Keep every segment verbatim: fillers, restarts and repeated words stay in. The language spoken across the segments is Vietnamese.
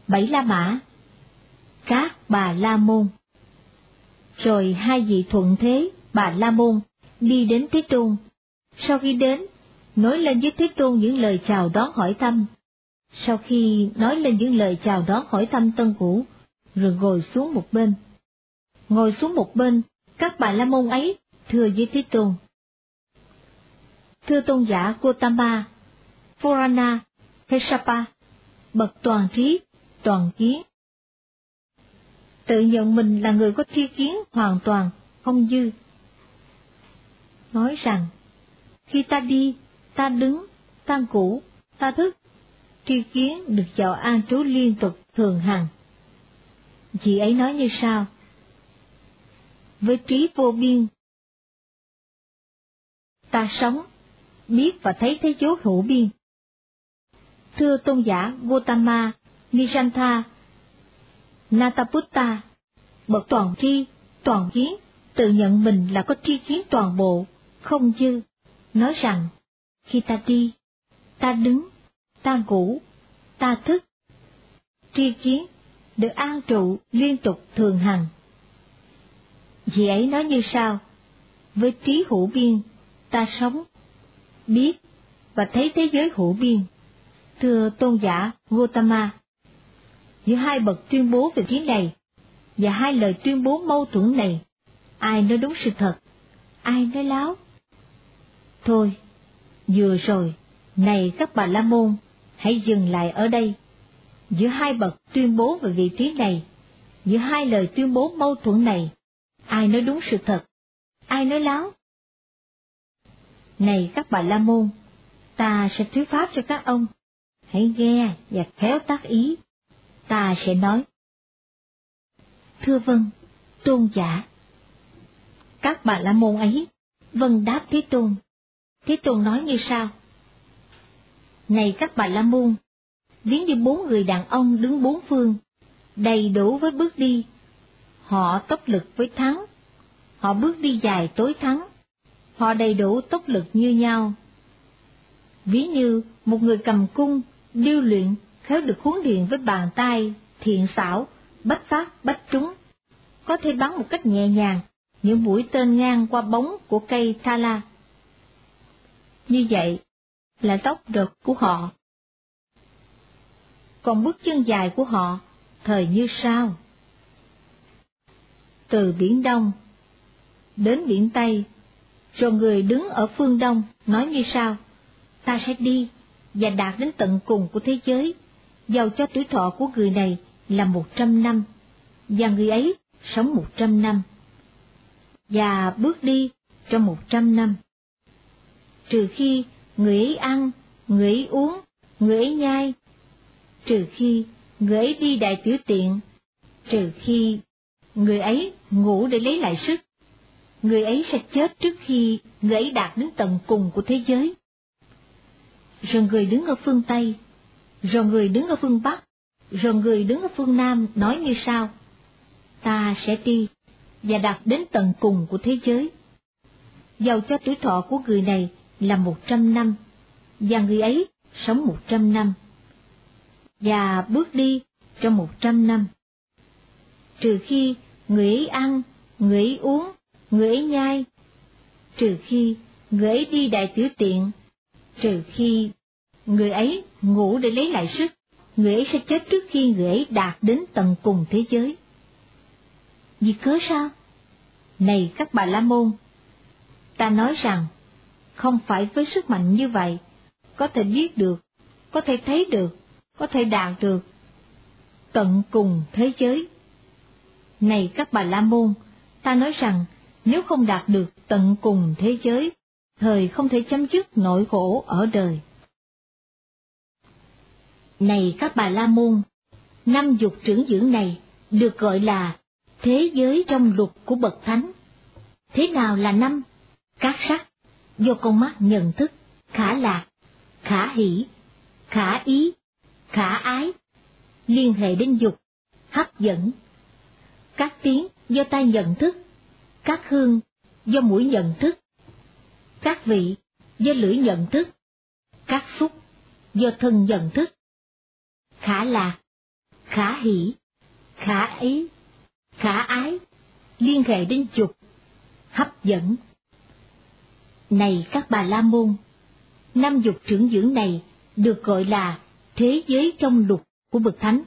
Bảy La Mã, các Bà La Môn. Rồi hai vị thuận thế Bà La Môn đi đến Thế Tôn. Sau khi đến, nói lên với Thế Tôn những lời chào đón hỏi thăm. Sau khi nói lên những lời chào đón hỏi thăm tân cũ, rồi ngồi xuống một bên. Ngồi xuống một bên, các Bà La Môn ấy thưa với Thế Tôn: Thưa tôn giả Gotama, Purana, Kassapa, bậc toàn trí, toàn kiến, tự nhận mình là người có tri kiến hoàn toàn, không dư. Nói rằng, khi ta đi, ta đứng, ta ngủ, ta thức, tri kiến được vào an trú liên tục thường hằng. Chị ấy nói như sau: với trí vô biên, ta sống, biết và thấy thế giới hữu biên. Thưa tôn giả Gotama, Nisantha, Nataputta, bậc toàn tri, toàn kiến, tự nhận mình là có tri kiến toàn bộ, không dư, nói rằng, khi ta đi, ta đứng, ta ngủ, ta thức, tri kiến được an trụ liên tục thường hằng. Vị ấy nói như sau: với trí hữu biên, ta sống, biết và thấy thế giới hữu biên. Thưa tôn giả Gotama, giữa hai bậc tuyên bố về trí này và hai lời tuyên bố mâu thuẫn này, ai nói đúng sự thật, ai nói láo? Thôi, vừa rồi, này các Bà La Môn, hãy dừng lại ở đây. Giữa hai bậc tuyên bố về vị trí này, giữa hai lời tuyên bố mâu thuẫn này, ai nói đúng sự thật, ai nói láo? Này các Bà La Môn, ta sẽ thuyết pháp cho các ông, hãy nghe và khéo tác ý. Ta sẽ nói: thưa vâng, tôn giả. Các Bà La Môn ấy vâng đáp Thế Tôn. Thế Tôn nói như sau: này các Bà La Môn, ví như bốn người đàn ông đứng bốn phương, đầy đủ với bước đi. Họ tốc lực với thắng, họ bước đi dài tối thắng, họ đầy đủ tốc lực như nhau. Ví như một người cầm cung, điêu luyện, khéo được huấn luyện với bàn tay thiện xảo, bách phát bách trúng, có thể bắn một cách nhẹ nhàng những mũi tên ngang qua bóng của cây thala. Như vậy là tốc độ của họ. Còn bước chân dài của họ thời như sau: từ biển Đông đến biển Tây, rồi người đứng ở phương Đông nói như sau: ta sẽ đi và đạt đến tận cùng của thế giới, dầu cho tuổi thọ của người này là một trăm năm, và người ấy sống một trăm năm, và bước đi trong một trăm năm. Trừ khi người ấy ăn, người ấy uống, người ấy nhai, trừ khi người ấy đi đại tiểu tiện, trừ khi người ấy ngủ để lấy lại sức, người ấy sẽ chết trước khi người ấy đạt đến tận cùng của thế giới. Rồi người đứng ở phương Tây, rồi người đứng ở phương Bắc, rồi người đứng ở phương Nam nói như sau: ta sẽ đi và đạt đến tận cùng của thế giới, dầu cho tuổi thọ của người này là một trăm năm, và người ấy sống một trăm năm, và bước đi trong một trăm năm. Trừ khi người ấy ăn, người ấy uống, người ấy nhai, trừ khi người ấy đi đại tiểu tiện, trừ khi người ấy ngủ để lấy lại sức, người ấy sẽ chết trước khi người ấy đạt đến tận cùng thế giới. Vì cớ sao? Này các Bà La Môn, ta nói rằng, không phải với sức mạnh như vậy, có thể biết được, có thể thấy được, có thể đạt được tận cùng thế giới. Này các Bà La Môn, ta nói rằng, nếu không đạt được tận cùng thế giới, thời không thể chấm dứt nỗi khổ ở đời. Này các Bà La Môn, năm dục trưởng dưỡng này được gọi là thế giới trong luật của bậc thánh. Thế nào là năm? Các sắc do con mắt nhận thức, khả lạc, khả hỷ, khả ý, khả ái, liên hệ đến dục, hấp dẫn. Các tiếng do tai nhận thức, các hương do mũi nhận thức, các vị do lưỡi nhận thức, các xúc do thân nhận thức. Khả lạc, khả hỷ, khả ý, khả ái, liên hệ đến dục, hấp dẫn. Này các bà la môn, năm dục trưởng dưỡng này được gọi là thế giới trong lục của bậc thánh.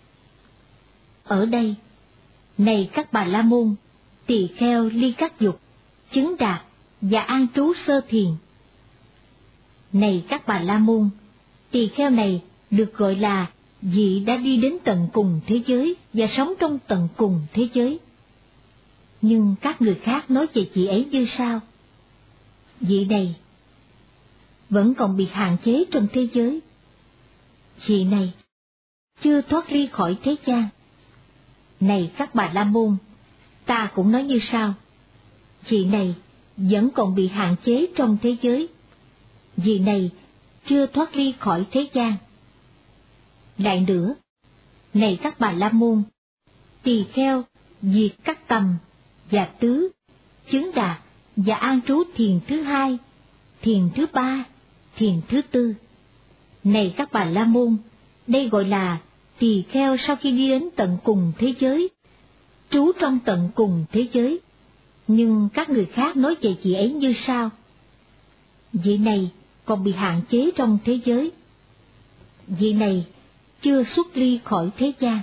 Ở đây, này các bà la môn, tỳ kheo ly các dục, chứng đạt và an trú sơ thiền. Này các bà la môn, tỳ kheo này được gọi là vị đã đi đến tận cùng thế giới và sống trong tận cùng thế giới. Nhưng các người khác nói về chị ấy như sau: vị này vẫn còn bị hạn chế trong thế giới. Vị này chưa thoát ly khỏi thế gian. Này các bà la môn, ta cũng nói như sau: vị này vẫn còn bị hạn chế trong thế giới. Vị này chưa thoát ly khỏi thế gian. Lại nữa, này các bà la môn, tỳ kheo diệt các tầm và tứ, chứng đạt và an trú thiền thứ hai, thiền thứ ba, thiền thứ tư. Này các bà la môn, đây gọi là tỳ kheo sau khi đi đến tận cùng thế giới, trú trong tận cùng thế giới. Nhưng các người khác nói về chị ấy như sau: vị này còn bị hạn chế trong thế giới. Vị này chưa xuất ly khỏi thế gian.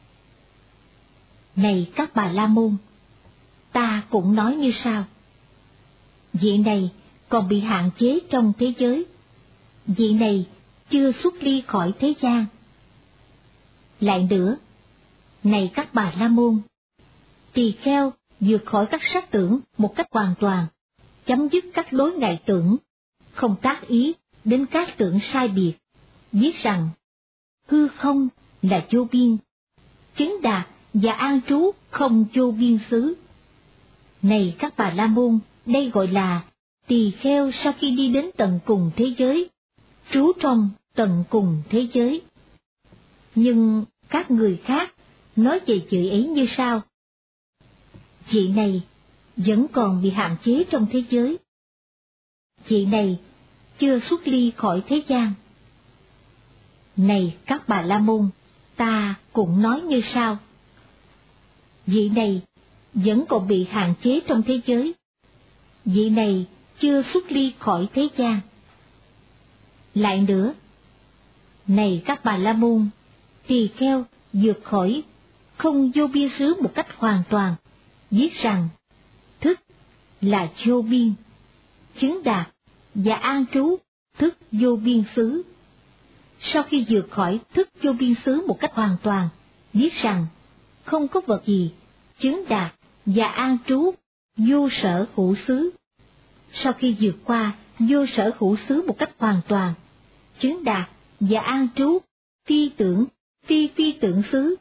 Này các bà la môn, ta cũng nói như sau: vị này còn bị hạn chế trong thế giới. Vị này chưa xuất ly khỏi thế gian. Lại nữa, này các bà la môn, tỳ kheo vượt khỏi các sắc tưởng một cách hoàn toàn, chấm dứt các đối ngại tưởng, không tác ý đến các tưởng sai biệt, viết rằng hư không là vô biên, chứng đạt và an trú không vô biên xứ. Này các bà la môn, đây gọi là tỳ kheo sau khi đi đến tận cùng thế giới, trú trong tận cùng thế giới. Nhưng các người khác nói về chị ấy như sau: chị này vẫn còn bị hạn chế trong thế giới. Chị này chưa xuất ly khỏi thế gian. Này các bà la môn, ta cũng nói như sau: vị này vẫn còn bị hạn chế trong thế giới. Vị này chưa xuất ly khỏi thế gian. Lại nữa, này các bà la môn, tỳ kheo vượt khỏi không vô biên xứ một cách hoàn toàn, viết rằng thức là vô biên, chứng đạt và an trú thức vô biên xứ. Sau khi vượt khỏi thức vô biên xứ một cách hoàn toàn, viết rằng không có vật gì, chứng đạt và an trú vô sở hữu xứ. Sau khi vượt qua vô sở hữu xứ một cách hoàn toàn, chứng đạt và an trú phi tưởng, phi phi tưởng xứ.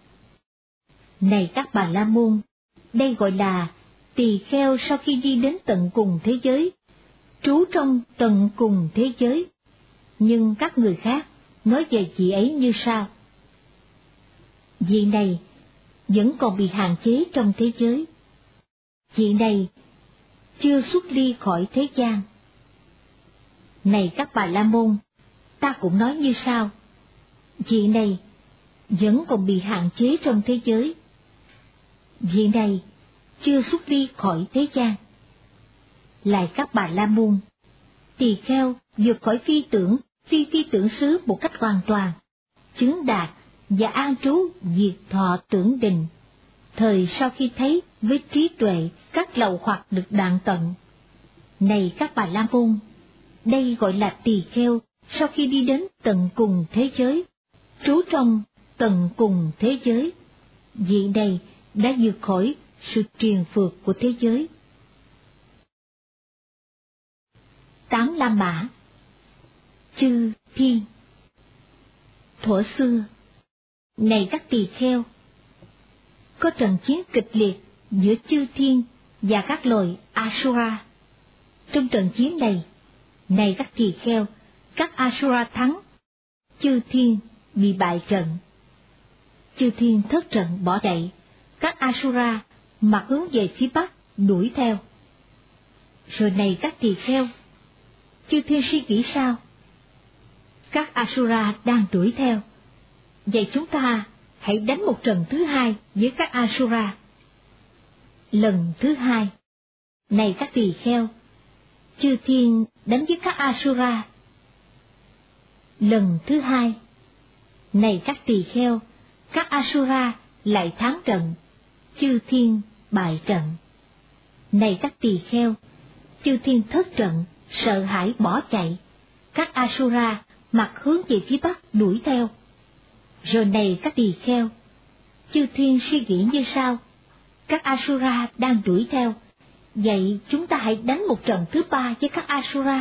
Này các bà la môn, đây gọi là tỳ kheo sau khi đi đến tận cùng thế giới, trú trong tận cùng thế giới. Nhưng các người khác nói về chị ấy như sau: vị này vẫn còn bị hạn chế trong thế giới. Vị này chưa xuất ly khỏi thế gian. Này các bà la môn, ta cũng nói như sau: vị này vẫn còn bị hạn chế trong thế giới. Vị này chưa xuất ly khỏi thế gian. Lại các bà la môn, tỳ kheo vượt khỏi phi tưởng, phi phi tưởng xứ một cách hoàn toàn, chứng đạt và an trú diệt thọ tưởng định, thời sau khi thấy với trí tuệ các lậu hoặc được đoạn tận. Này các bà la môn, đây gọi là tỳ kheo sau khi đi đến tận cùng thế giới, trú trong tận cùng thế giới. Vị này đã vượt khỏi sự triền phược của thế giới. Tán La Mã. Chư thiên. Thuở xưa, này các tỳ kheo, có trận chiến kịch liệt giữa chư thiên và các loài Asura. Trong trận chiến này, này các tỳ kheo, các Asura thắng, chư thiên bị bại trận. Chư thiên thất trận bỏ chạy, các Asura mặt hướng về phía bắc đuổi theo. Rồi này các tỳ kheo, chư thiên suy nghĩ sao? Các Asura đang đuổi theo, vậy chúng ta hãy đánh một trận thứ hai với các Asura. Lần thứ hai, này các tỳ kheo, chư thiên đánh với các Asura. Lần thứ hai, này các tỳ kheo, các Asura lại thắng trận, chư thiên bại trận. Này các tỳ kheo, chư thiên thất trận, sợ hãi bỏ chạy, các Asura mặt hướng về phía bắc đuổi theo. Rồi này các tỳ kheo, chư thiên suy nghĩ như sau: các Asura đang đuổi theo, vậy chúng ta hãy đánh một trận thứ ba với các Asura.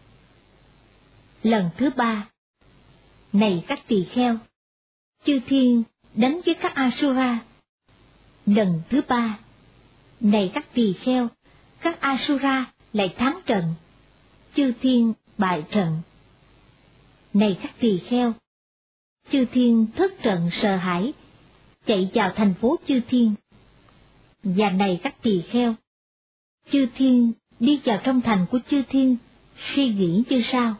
Lần thứ ba, này các tỳ kheo, chư thiên đánh với các Asura. Lần thứ ba, này các tỳ kheo, các Asura lại thắng trận, chư thiên bại trận. Này các tỳ kheo, chư thiên thất trận sợ hãi, chạy vào thành phố chư thiên. Và này các tỳ kheo, chư thiên đi vào trong thành của chư thiên, suy nghĩ như sau: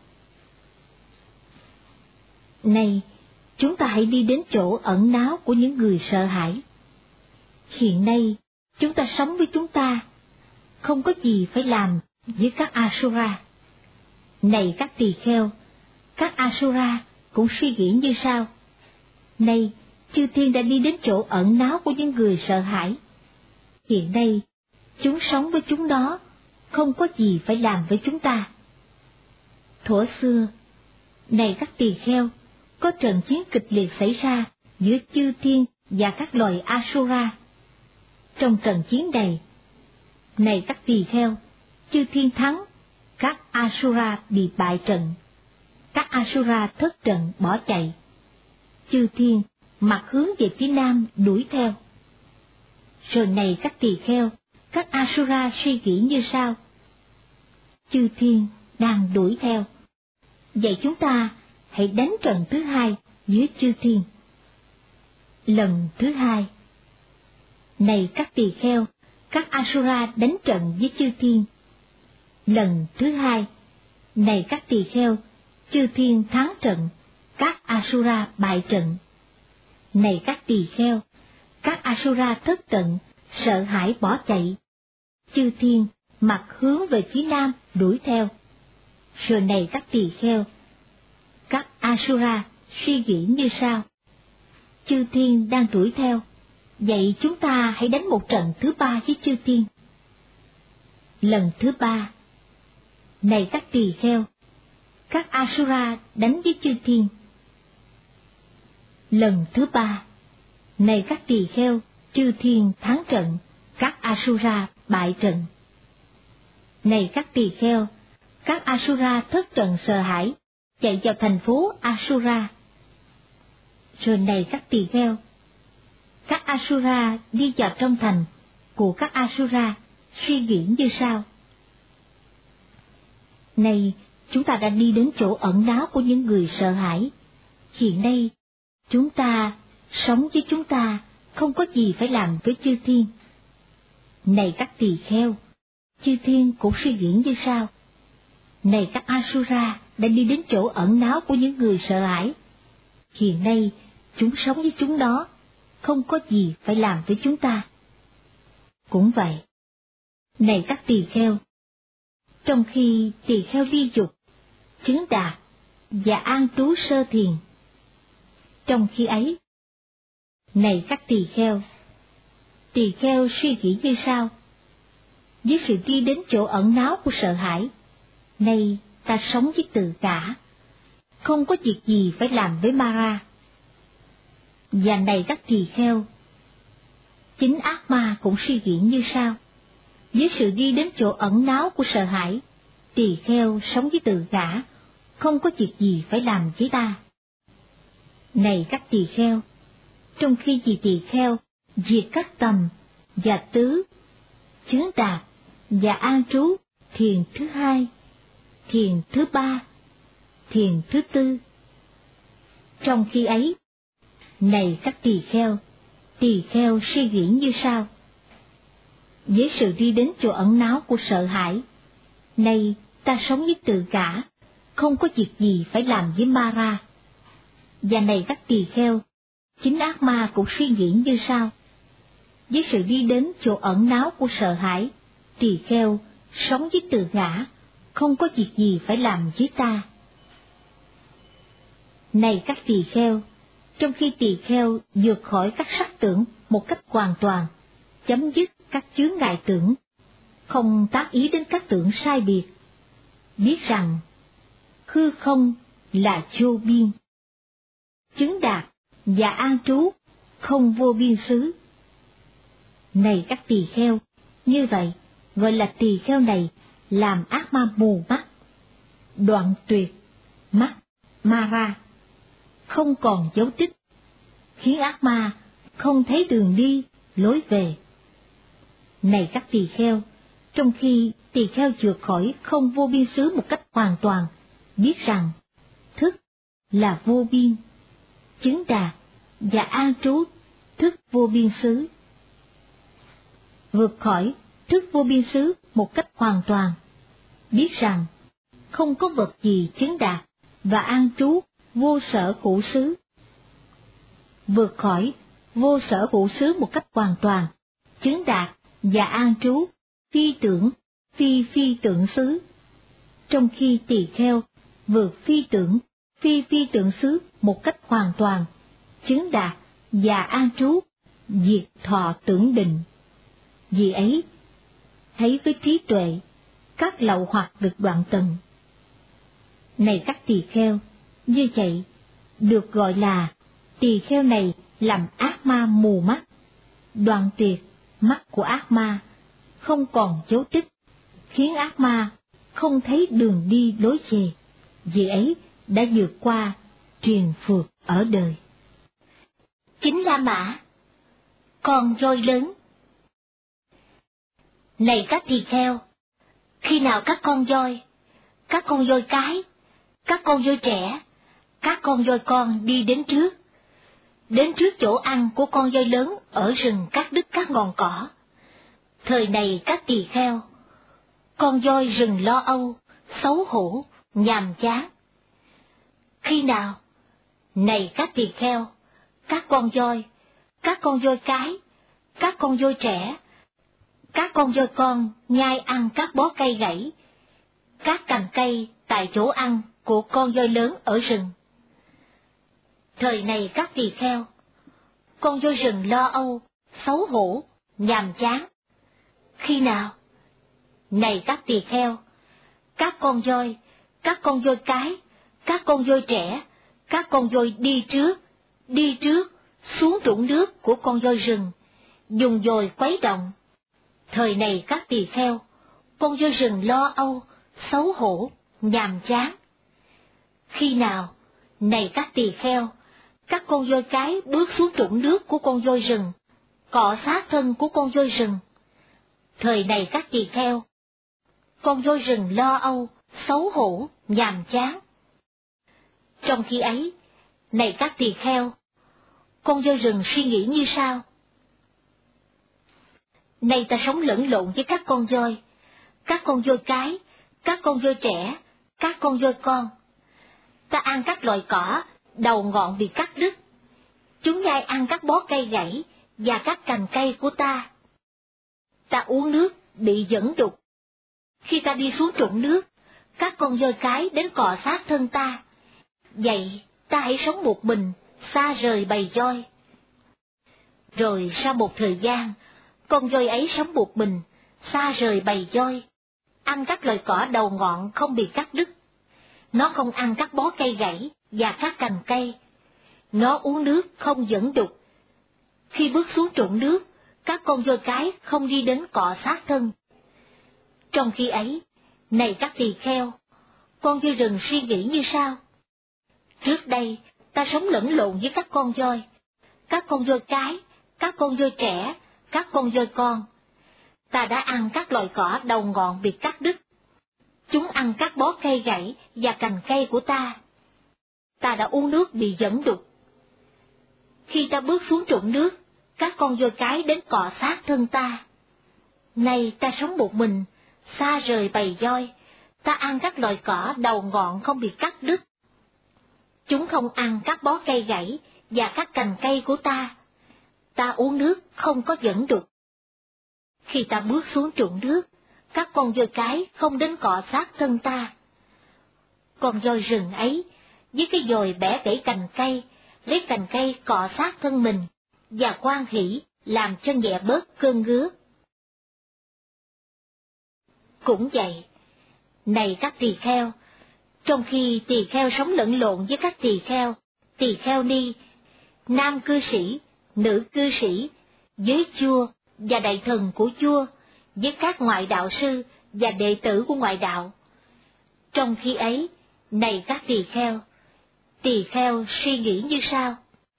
này, chúng ta hãy đi đến chỗ ẩn náu của những người sợ hãi. Hiện nay, chúng ta sống với chúng ta, không có gì phải làm với các Asura. Này các tỳ kheo, các Asura cũng suy nghĩ như sau: này, chư thiên đã đi đến chỗ ẩn náu của những người sợ hãi. Hiện nay, chúng sống với chúng đó, không có gì phải làm với chúng ta. Thuở xưa, này các tỳ kheo, có trận chiến kịch liệt xảy ra giữa chư thiên và các loài Asura. Trong trận chiến này, này các tỳ kheo, chư thiên thắng, các Asura bị bại trận. Các Asura thất trận bỏ chạy. Chư thiên mặt hướng về phía nam đuổi theo. Rồi này các tỳ kheo, các Asura suy nghĩ như sau: chư thiên đang đuổi theo, vậy chúng ta hãy đánh trận thứ hai với chư thiên. Lần thứ hai, này các tỳ kheo, các Asura đánh trận với chư thiên. Lần thứ hai, này các tỳ kheo, chư thiên thắng trận, các Asura bại trận. Này các tỳ kheo, các Asura thất trận, sợ hãi bỏ chạy. Chư thiên mặt hướng về phía nam đuổi theo. Rồi này các tỳ kheo, các Asura suy nghĩ như sau: chư thiên đang đuổi theo, vậy chúng ta hãy đánh một trận thứ ba với chư thiên. Lần thứ ba, này các tỳ kheo, các Asura đánh với chư thiên. Lần thứ ba, này các tỳ kheo, chư thiên thắng trận, các Asura bại trận. Này các tỳ kheo, các Asura thất trận sợ hãi, chạy vào thành phố Asura. Rồi này các tỳ kheo, các Asura đi vào trong thành của các Asura, suy nghĩ như sau: này, chúng ta đã đi đến chỗ ẩn náu của những người sợ hãi. Hiện nay, chúng ta sống với chúng ta, không có gì phải làm với chư thiên. Này các tỳ kheo, chư thiên cũng suy nghĩ như sau: này các Asura đã đi đến chỗ ẩn náu của những người sợ hãi. Hiện nay, chúng sống với chúng đó, không có gì phải làm với chúng ta. Cũng vậy, này các tỳ kheo, trong khi tỳ kheo ly dục, chứng đạt và an trú sơ thiền, trong khi ấy, này các tỳ kheo, tỳ kheo suy nghĩ như sau: với sự đi đến chỗ ẩn náu của sợ hãi, nay ta sống với tự cả, không có việc gì phải làm với Mara. Và này các tỳ kheo, chính ác ma cũng suy nghĩ như sau: với sự đi đến chỗ ẩn náu của sợ hãi, tỳ kheo sống với tự cả, không có việc gì phải làm với ta. Này các tỳ kheo, trong khi vì tỳ kheo diệt các tầm và tứ, chứng đạt và an trú thiền thứ hai, thiền thứ ba, thiền thứ tư. Trong khi ấy, này các tỳ kheo, tỳ kheo suy nghĩ như sau: với sự đi đến chỗ ẩn náu của sợ hãi, nay ta sống với tự cả, không có việc gì phải làm với Mara. Và này các tỳ kheo, Chính ác ma cũng suy nghĩ như sau. Với sự đi đến chỗ ẩn náu của sợ hãi, tỳ kheo sống với tự ngã, không có việc gì phải làm với ta. Này các tỳ kheo, trong khi tỳ kheo vượt khỏi các sắc tưởng một cách hoàn toàn, chấm dứt các chướng ngại tưởng, không tác ý đến các tưởng sai biệt, biết rằng hư không là vô biên, chứng đạt và an trú không vô biên xứ. Này các tỳ kheo, như vậy gọi là tỳ kheo này làm ác ma mù mắt, đoạn tuyệt mắt ma ra, không còn dấu tích, khiến ác ma không thấy đường đi lối về. Này các tỳ kheo, trong khi tỳ kheo vượt khỏi không vô biên xứ một cách hoàn toàn, biết rằng thức là vô biên, chứng đạt và an trú thức vô biên xứ. Vượt khỏi thức vô biên xứ một cách hoàn toàn, biết rằng không có vật gì chứng đạt và an trú vô sở hữu xứ. Vượt khỏi vô sở hữu xứ một cách hoàn toàn, chứng đạt và an trú phi tưởng, phi phi tưởng xứ. Trong khi tỳ kheo vượt phi tưởng, phi phi tưởng xứ một cách hoàn toàn, chứng đạt và an trú diệt thọ tưởng định. Vì ấy, thấy với trí tuệ, các lậu hoặc được đoạn tận. Này các tỳ kheo, như vậy, được gọi là tỳ kheo này làm ác ma mù mắt, đoạn tuyệt mắt của ác ma, không còn dấu tích, khiến ác ma không thấy đường đi lối về. Vì ấy đã vượt qua triền phượt ở đời. Chính La Mã, con voi lớn. Này các tỳ kheo, khi nào các con voi, các con voi cái, các con voi trẻ, các con voi con đi đến trước, đến trước chỗ ăn của con voi lớn ở rừng cắt đứt các ngọn cỏ. Thời này các tỳ kheo, con voi rừng lo âu, xấu hổ, nhàm chán. Khi nào? Này các tỳ kheo, các con voi, các con voi cái, các con voi trẻ, các con voi con nhai ăn các bó cây gãy, các cành cây tại chỗ ăn của con voi lớn ở rừng. Thời này các tỳ kheo, con voi rừng lo âu, xấu hổ, nhàm chán. Khi nào? Này các tỳ kheo, các con voi, các con voi cái, các con voi trẻ, các con voi đi trước, đi trước, xuống trũng nước của con voi rừng, dùng dồi quấy động. Thời này các tỳ kheo, con voi rừng lo âu, xấu hổ, nhàm chán. Khi nào? Này các tỳ kheo, các con voi cái bước xuống trũng nước của con voi rừng, cọ sát thân của con voi rừng. Thời này các tỳ kheo, con voi rừng lo âu, xấu hổ, nhàm chán. Trong khi ấy, này các tỳ kheo, con voi rừng suy nghĩ như sau. Nay ta sống lẫn lộn với các con voi, các con voi cái, các con voi trẻ, các con voi con. Ta ăn các loại cỏ, đầu ngọn bị cắt đứt. Chúng nhai ăn các bó cây gãy và các cành cây của ta. Ta uống nước, bị dẫn đục. Khi ta đi xuống trũng nước, các con voi cái đến cọ sát thân ta. Vậy, ta hãy sống một mình, xa rời bầy voi. Rồi sau một thời gian, con voi ấy sống một mình, xa rời bầy voi, ăn các loại cỏ đầu ngọn không bị cắt đứt. Nó không ăn các bó cây gãy và các cành cây. Nó uống nước không dẫn đục. Khi bước xuống trũng nước, các con voi cái không đi đến cọ sát thân. Trong khi ấy, này các tỳ kheo, con voi rừng suy nghĩ như sau. Trước đây, ta sống lẫn lộn với các con voi, các con voi cái, các con voi trẻ, các con voi con. Ta đã ăn các loại cỏ đầu ngọn bị cắt đứt. Chúng ăn các bó cây gãy và cành cây của ta. Ta đã uống nước bị dẫn đục. Khi ta bước xuống trũng nước, các con voi cái đến cọ sát thân ta. Nay ta sống một mình, xa rời bầy voi, ta ăn các loại cỏ đầu ngọn không bị cắt đứt. Chúng không ăn các bó cây gãy và các cành cây của ta. Ta uống nước không có dẫn đục. Khi ta bước xuống trụng nước, các con voi cái không đến cọ sát thân ta. Con voi rừng ấy, với cái dồi bẻ gãy cành cây, lấy cành cây cọ sát thân mình, và hoan hỉ làm cho nhẹ bớt cơn ngứa. Cũng vậy, này các tỳ kheo, trong khi tỳ kheo sống lẫn lộn với các tỳ kheo, tỳ kheo ni, nam cư sĩ, nữ cư sĩ, với vua và đại thần của vua, với các ngoại đạo sư và đệ tử của ngoại đạo. Trong khi ấy, này các tỳ kheo, tỳ kheo suy nghĩ như sau: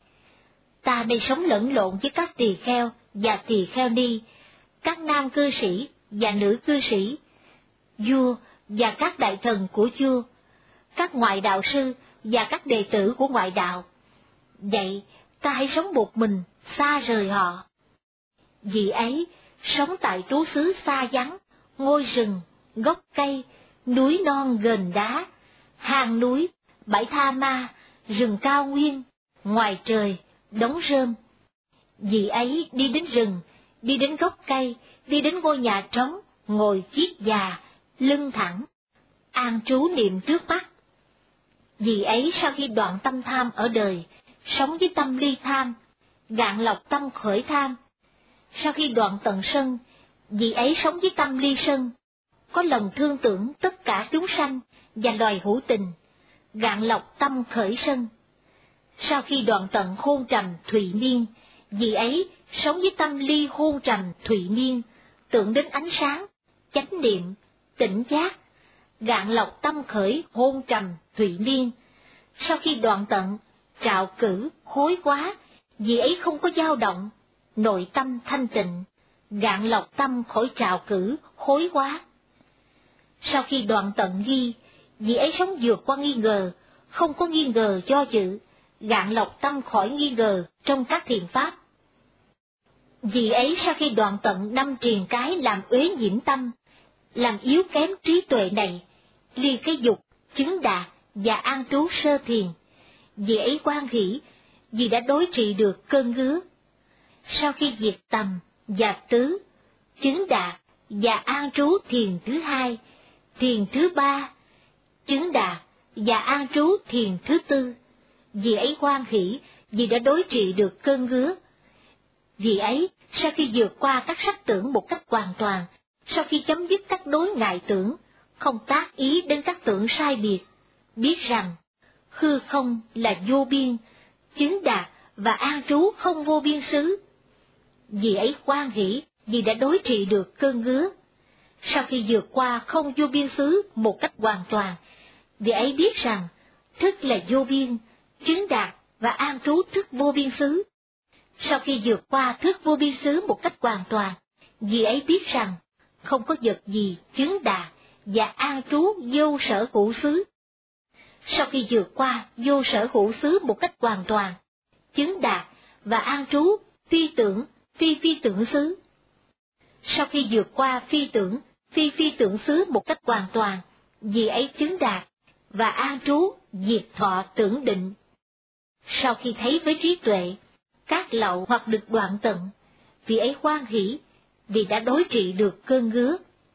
ta đây sống lẫn lộn với các tỳ kheo và tỳ kheo ni, các nam cư sĩ và nữ cư sĩ, vua và các đại thần của vua, các ngoại đạo sư và các đệ tử của ngoại đạo. Vậy ta hãy sống một mình, xa rời họ. Vì ấy, sống tại trú xứ xa vắng, ngôi rừng, gốc cây, núi non ghềnh đá, hang núi, bãi tha ma, rừng cao nguyên, ngoài trời, đống rơm. Vì ấy đi đến rừng, đi đến gốc cây, đi đến ngôi nhà trống, ngồi chiết già, lưng thẳng, an trú niệm trước mắt. Vì ấy sau khi đoạn tâm tham ở đời, sống với tâm ly tham, gạn lọc tâm khởi tham. Sau khi đoạn tận sân, vì ấy sống với tâm ly sân, có lòng thương tưởng tất cả chúng sanh và loài hữu tình, gạn lọc tâm khởi sân. Sau khi đoạn tận hôn trầm thụy miên, vì ấy sống với tâm ly hôn trầm thụy miên, tưởng đến ánh sáng, chánh niệm, tỉnh giác, gạn lọc tâm khởi hôn trầm thụy miên. Sau khi đoạn tận trạo cử hối quá, vì ấy không có dao động, nội tâm thanh tịnh, gạn lọc tâm khỏi trạo cử hối quá. Sau khi đoạn tận nghi, vì ấy sống vượt qua nghi ngờ, không có nghi ngờ do dự, gạn lọc tâm khỏi nghi ngờ trong các thiền pháp. Vì ấy sau khi đoạn tận năm triền cái làm uế nhiễm tâm, làm yếu kém trí tuệ này, ly cái dục, chứng đạt và an trú sơ thiền, vì ấy hoan hỷ, vì đã đối trị được cơn ngứa. Sau khi diệt tầm và tứ, chứng đạt và an trú thiền thứ hai, thiền thứ ba, chứng đạt và an trú thiền thứ tư, vì ấy hoan hỷ, vì đã đối trị được cơn ngứa. Vì ấy, sau khi vượt qua các sắc tưởng một cách hoàn toàn, sau khi chấm dứt các đối ngại tưởng, không tác ý đến các tưởng sai biệt, biết rằng hư không là vô biên, chứng đạt và an trú không vô biên xứ. Vì ấy hoan hỷ, vì đã đối trị được cơn ngứa. Sau khi vượt qua không vô biên xứ một cách hoàn toàn, vì ấy biết rằng thức là vô biên, chứng đạt và an trú thức vô biên xứ. Sau khi vượt qua thức vô biên xứ một cách hoàn toàn, vì ấy biết rằng không có vật gì chứng đạt và an trú vô sở hữu xứ. Sau khi vượt qua vô sở hữu xứ một cách hoàn toàn, chứng đạt và an trú phi tưởng, phi phi tưởng xứ. Sau khi vượt qua phi tưởng, phi phi tưởng xứ một cách hoàn toàn, vì ấy chứng đạt và an trú diệt thọ tưởng định. Sau khi thấy với trí tuệ các lậu hoặc được đoạn tận, vì ấy hoan hỷ, vì đã đối trị được cơn ngứa.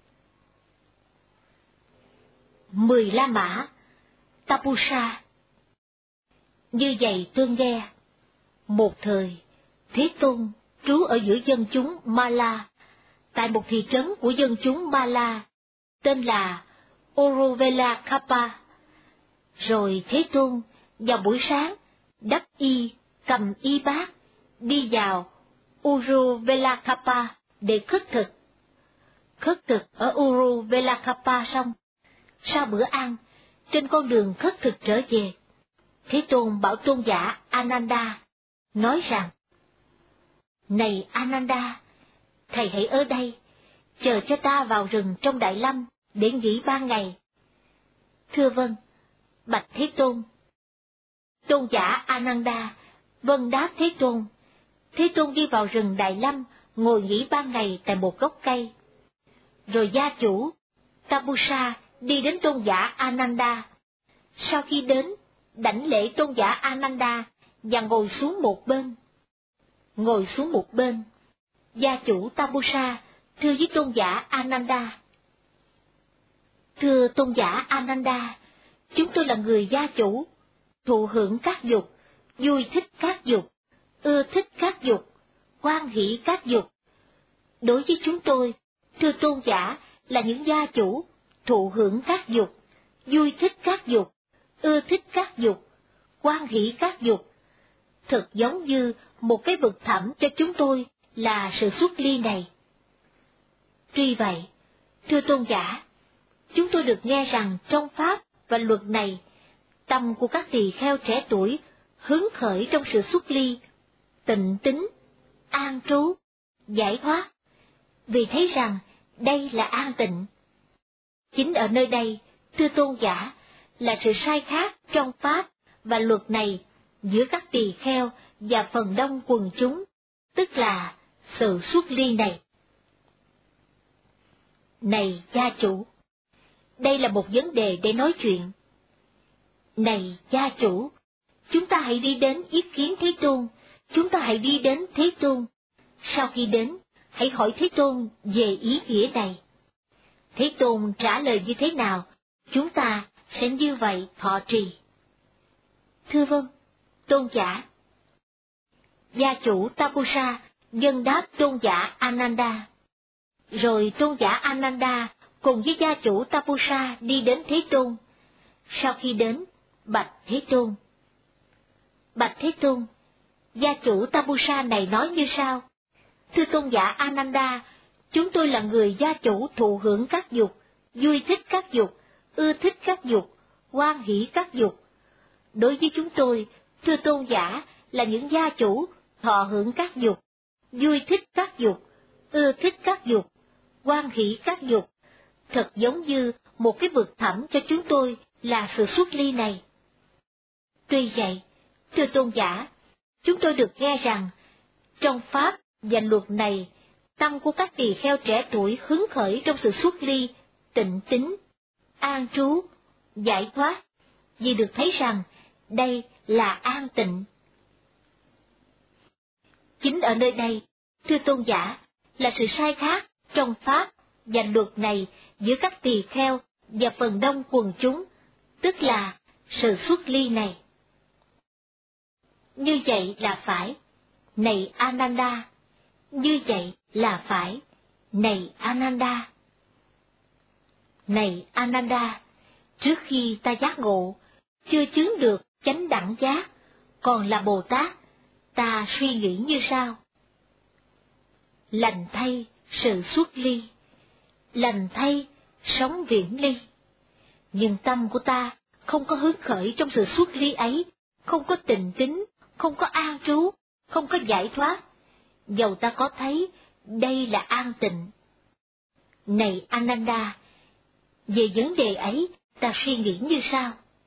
Mười La Mã, Tapusa. Như vậy tôi nghe, một thời, Thế Tôn trú ở giữa dân chúng Mala, tại một thị trấn của dân chúng Mala, tên là Uruvelakapa. Rồi Thế Tôn, vào buổi sáng, đắp y, cầm y bát, đi vào Uruvelakapa để khất thực. Khất thực ở Uruvelakapa xong, sau bữa ăn, trên con đường khất thực trở về, Thế Tôn bảo tôn giả Ananda, nói rằng: Này Ananda, thầy hãy ở đây, chờ cho ta vào rừng trong Đại Lâm để nghỉ ba ngày. Thưa vâng, bạch Thế Tôn. Tôn giả Ananda vâng đáp Thế Tôn. Thế Tôn đi vào rừng Đại Lâm, ngồi nghỉ ba ngày tại một gốc cây. Rồi gia chủ Tapusa đi đến tôn giả Ananda. Sau khi đến, đảnh lễ tôn giả Ananda và ngồi xuống một bên. Ngồi xuống một bên, gia chủ Tapusa thưa với tôn giả Ananda: Thưa tôn giả Ananda, chúng tôi là người gia chủ, thụ hưởng các dục, vui thích các dục, ưa thích các dục, hoan hỷ các dục. Đối với chúng tôi, thưa tôn giả, là những gia chủ, thụ hưởng các dục, vui thích các dục, ưa thích các dục, hoan hỷ các dục. Thật giống như một cái vực thẳm cho chúng tôi là sự xuất ly này. Tuy vậy, thưa tôn giả, chúng tôi được nghe rằng trong Pháp và luật này, tâm của các tỳ kheo trẻ tuổi hứng khởi trong sự xuất ly, tịnh tín, an trú, giải thoát, vì thấy rằng đây là an tịnh. Chính ở nơi đây, thưa tôn giả, là sự sai khác trong Pháp và luật này giữa các tỳ kheo và phần đông quần chúng, tức là sự xuất ly này. Này gia chủ, đây là một vấn đề để nói chuyện. Này gia chủ, chúng ta hãy đi đến ý kiến Thế Tôn, chúng ta hãy đi đến Thế Tôn. Sau khi đến, hãy hỏi Thế Tôn về ý nghĩa này. Thế Tôn trả lời như thế nào, chúng ta sẽ như vậy thọ trì. Thưa vâng, tôn giả. Gia chủ Tapusa dâng đáp tôn giả Ananda. Rồi tôn giả Ananda cùng với gia chủ Tapusa đi đến Thế Tôn. Sau khi đến, bạch Thế Tôn. Bạch Thế Tôn, gia chủ Tapusa này nói như sau: Thưa tôn giả Ananda, chúng tôi là người gia chủ thụ hưởng các dục, vui thích các dục, ưa thích các dục, hoan hỷ các dục. Đối với chúng tôi, thưa tôn giả, là những gia chủ thọ hưởng các dục, vui thích các dục, ưa thích các dục, hoan hỷ các dục. Thật giống như một cái vực thẳm cho chúng tôi là sự xuất ly này. Tuy vậy, thưa tôn giả, chúng tôi được nghe rằng, trong Pháp và luật này, tâm của các tỳ kheo trẻ tuổi hứng khởi trong sự xuất ly, tịnh tín, an trú, giải thoát, vì được thấy rằng đây là an tịnh. Chính ở nơi đây, thưa tôn giả, là sự sai khác trong Pháp và luật này giữa các tỳ kheo và phần đông quần chúng, tức là sự xuất ly này. Như vậy là phải, này Ananda, như vậy là phải, này Ananda. Này Ananda, trước khi ta giác ngộ, chưa chứng được chánh đẳng giác, còn là Bồ Tát, ta suy nghĩ như sau: lành thay sự xuất ly, lành thay sống viễn ly. Nhưng tâm của ta không có hứng khởi trong sự xuất ly ấy, không có tịnh tín, không có an trú, không có giải thoát, dầu ta có thấy đây là an tịnh. Này Ananda, về vấn đề ấy ta suy nghĩ như sau: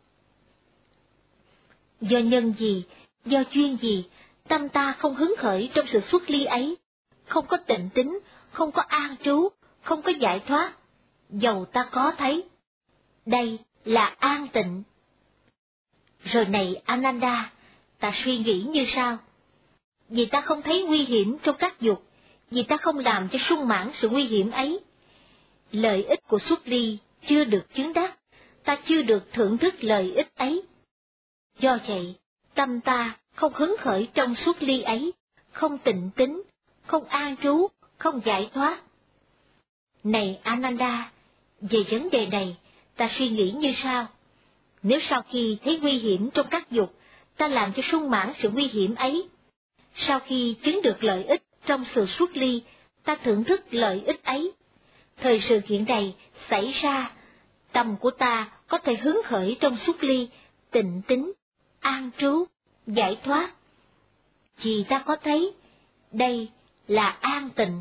do nhân gì, do duyên gì, tâm ta không hứng khởi trong sự xuất ly ấy, không có tịnh tín, không có an trú, không có giải thoát, dầu ta có thấy đây là an tịnh. Rồi này Ananda, ta suy nghĩ như sau: vì ta không thấy nguy hiểm trong các dục, vì ta không làm cho sung mãn sự nguy hiểm ấy. Lợi ích của xuất ly chưa được chứng đắc, ta chưa được thưởng thức lợi ích ấy. Do vậy, tâm ta không hứng khởi trong xuất ly ấy, không tịnh tín, không an trú, không giải thoát. Này Ananda, về vấn đề này, ta suy nghĩ như sau: nếu sau khi thấy nguy hiểm trong các dục, ta làm cho sung mãn sự nguy hiểm ấy, sau khi chứng được lợi ích trong sự xuất ly, ta thưởng thức lợi ích ấy. Thời sự kiện này xảy ra, tâm của ta có thể hứng khởi trong xuất ly, tịnh tín, an trú, giải thoát. Vì ta có thấy đây là an tịnh.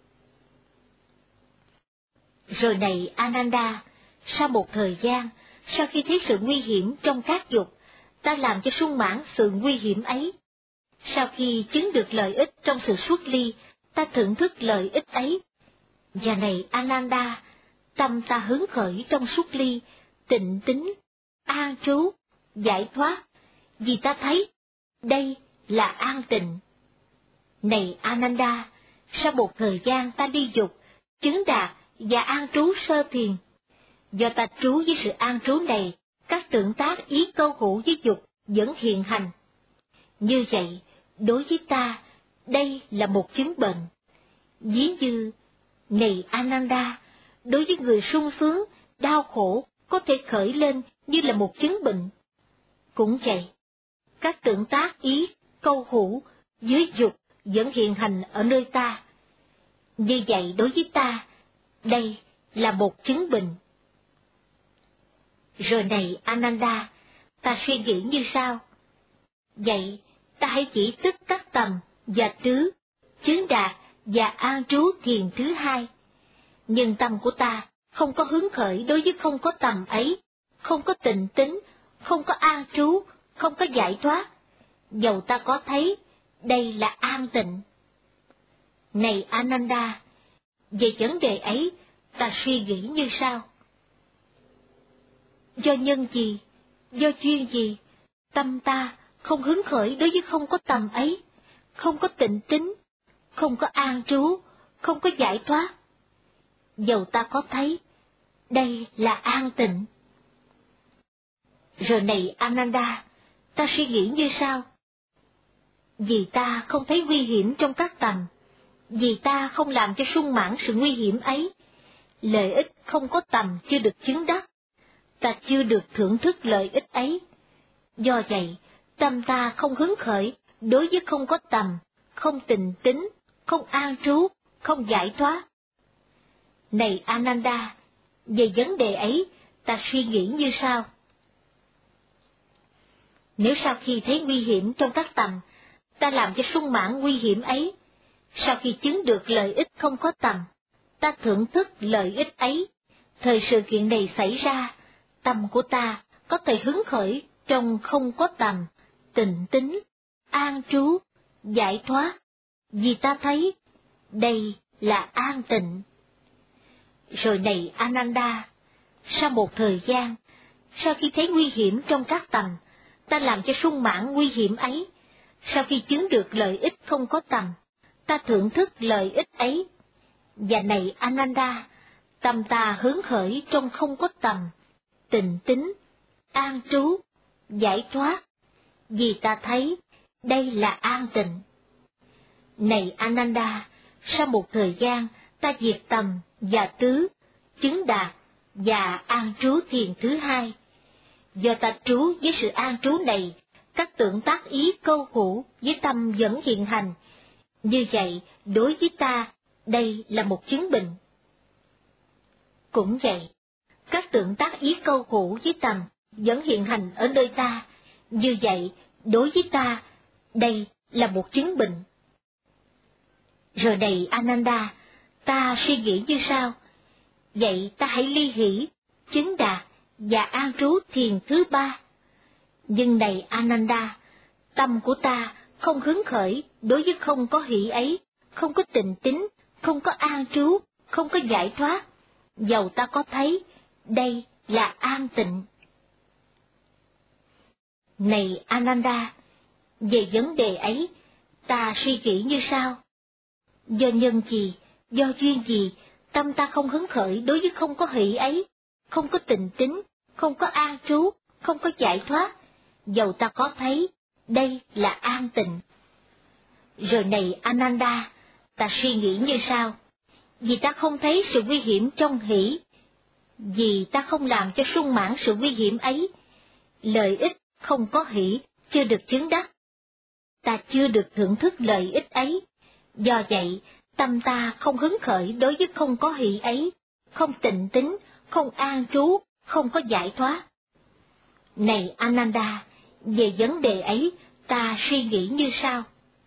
Rồi này Ananda, sau một thời gian, sau khi thấy sự nguy hiểm trong các dục, ta làm cho sung mãn sự nguy hiểm ấy. Sau khi chứng được lợi ích trong sự xuất ly, ta thưởng thức lợi ích ấy. Và này Ananda, tâm ta hứng khởi trong xuất ly, tịnh tín, an trú, giải thoát, vì ta thấy đây là an tịnh. Này Ananda, sau một thời gian ta đi dục, chứng đạt và an trú sơ thiền. Do ta trú với sự an trú này, các tượng tác ý câu hữu với dục vẫn hiện hành. Như vậy, đối với ta, đây là một chứng bệnh. Ví như, này Ananda, đối với người sung sướng, đau khổ có thể khởi lên như là một chứng bệnh. Cũng vậy, các tượng tác ý, câu hữu, dưới dục vẫn hiện hành ở nơi ta. Như vậy đối với ta, đây là một chứng bệnh. Rồi này Ananda, ta suy nghĩ như sau. Vậy, ta hãy chỉ tức các tầm và tứ, chứng đạt và an trú thiền thứ hai. Nhưng tâm của ta không có hứng khởi đối với không có tầm ấy, không có tịnh tính, không có an trú, không có giải thoát. Dầu ta có thấy, đây là an tịnh. Này Ananda, về vấn đề ấy, ta suy nghĩ như sau. Do nhân gì, do duyên gì, tâm ta không hứng khởi đối với không có tầm ấy, không có tịnh tính, không có an trú, không có giải thoát. Dầu ta có thấy, đây là an tịnh. Rồi này Ananda, ta suy nghĩ như sau. Vì ta không thấy nguy hiểm trong các tầm, vì ta không làm cho sung mãn sự nguy hiểm ấy, lợi ích không có tầm chưa được chứng đắc, ta chưa được thưởng thức lợi ích ấy. Do vậy, tâm ta không hứng khởi đối với không có tầm, không tịnh tính, không an trú, không giải thoát. Này Ananda, về vấn đề ấy, ta suy nghĩ như sau. Nếu sau khi thấy nguy hiểm trong các tầm, ta làm cho sung mãn nguy hiểm ấy, sau khi chứng được lợi ích không có tầm, ta thưởng thức lợi ích ấy, thời sự kiện này xảy ra, tâm của ta có thể hứng khởi trong không có tầm, tịnh tính, an trú, giải thoát, vì ta thấy, đây là an tịnh. Rồi này Ananda, sau một thời gian, sau khi thấy nguy hiểm trong các tầm, ta làm cho sung mãn nguy hiểm ấy, sau khi chứng được lợi ích không có tầm, ta thưởng thức lợi ích ấy. Và này Ananda, tâm ta hứng khởi trong không có tầm, tịnh tính, an trú, giải thoát, vì ta thấy, đây là an tịnh. Này Ananda, sau một thời gian, ta diệt tầm và tứ, chứng đạt và an trú thiền thứ hai. Do ta trú với sự an trú này, các tượng tác ý câu hữu với tâm vẫn hiện hành. Như vậy, đối với ta, đây là một chứng bệnh. Cũng vậy, các tượng tác ý câu hữu với tâm vẫn hiện hành ở nơi ta. Như vậy, đối với ta, đây là một chứng bệnh. Rồi này Ananda, ta suy nghĩ như sau. Vậy ta hãy ly hỷ, chứng đạt và an trú thiền thứ ba. Nhưng này Ananda, tâm của ta không hứng khởi đối với không có hỷ ấy, không có tịnh tính, không có an trú, không có giải thoát. Dầu ta có thấy, đây là an tịnh. Này Ananda, về vấn đề ấy, ta suy nghĩ như sau. Do nhân gì, do duyên gì, tâm ta không hứng khởi đối với không có hỷ ấy, không có tịnh tính, không có an trú, không có giải thoát. Dầu ta có thấy, đây là an tịnh. Rồi này Ananda, ta suy nghĩ như sau. Vì ta không thấy sự nguy hiểm trong hỷ, vì ta không làm cho sung mãn sự nguy hiểm ấy, lợi ích không có hỷ chưa được chứng đắc, ta chưa được thưởng thức lợi ích ấy. Do vậy, tâm ta không hứng khởi đối với không có hỷ ấy, không tịnh tính, không an trú, không có giải thoát. Này Ananda, về vấn đề ấy, ta suy nghĩ như sau.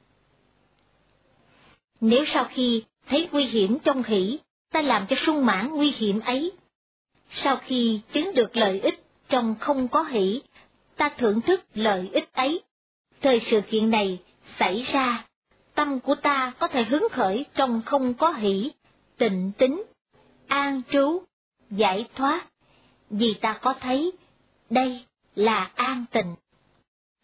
Nếu sau khi thấy nguy hiểm trong hỷ, ta làm cho sung mãn nguy hiểm ấy, sau khi chứng được lợi ích trong không có hỷ, ta thưởng thức lợi ích ấy, thời sự kiện này xảy ra, tâm của ta có thể hứng khởi trong không có hỷ, tịnh tính, an trú, giải thoát, vì ta có thấy, đây là an tịnh.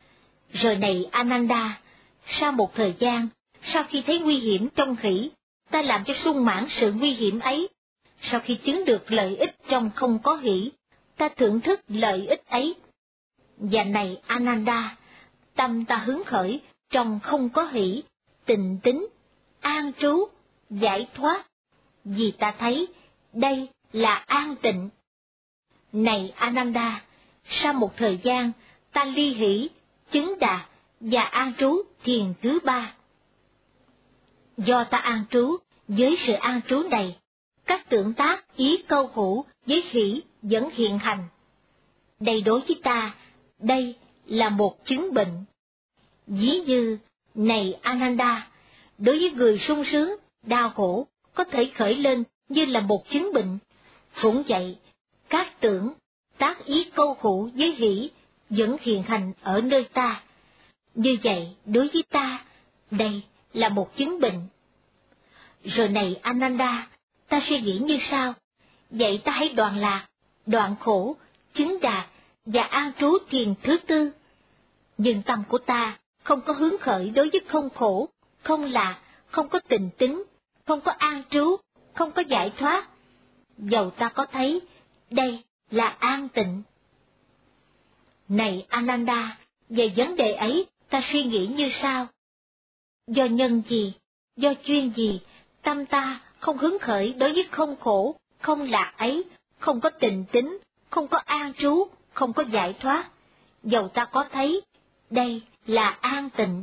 Rồi này Ananda, sau một thời gian, sau khi thấy nguy hiểm trong khỉ, ta làm cho sung mãn sự nguy hiểm ấy. Sau khi chứng được lợi ích trong không có hỷ, ta thưởng thức lợi ích ấy. Và này Ananda, tâm ta hứng khởi trong không có hỷ, tịnh tín, an trú, giải thoát, vì ta thấy đây là an tịnh. Này Ananda, sau một thời gian, ta ly hỷ, chứng đạt và an trú thiền thứ ba. Do ta an trú, với sự an trú này, các tưởng tác ý câu hữu với hỷ vẫn hiện hành. Đây đối với ta, đây là một chứng bệnh. Ví như, này Ananda, đối với người sung sướng, đau khổ, có thể khởi lên như là một chứng bệnh. Cũng vậy, các tưởng, tác ý câu hữu với hỷ vẫn hiện hành ở nơi ta. Như vậy, đối với ta, đây là một chứng bệnh. Rồi này Ananda, ta suy nghĩ như sau, vậy ta hãy đoạn lạc, đoạn khổ, chứng đạt và an trú thiền thứ tư. Nhưng tâm của ta không có hướng khởi đối với không khổ, không lạc, không có tình tính, không có an trú, không có giải thoát. Dầu ta có thấy, đây là an tịnh. Này Ananda, về vấn đề ấy, ta suy nghĩ như sau. Do nhân gì, do chuyên gì, tâm ta không hứng khởi đối với không khổ, không lạc ấy, không có tình tính, không có an trú, không có giải thoát. Dầu ta có thấy, đây là an tịnh.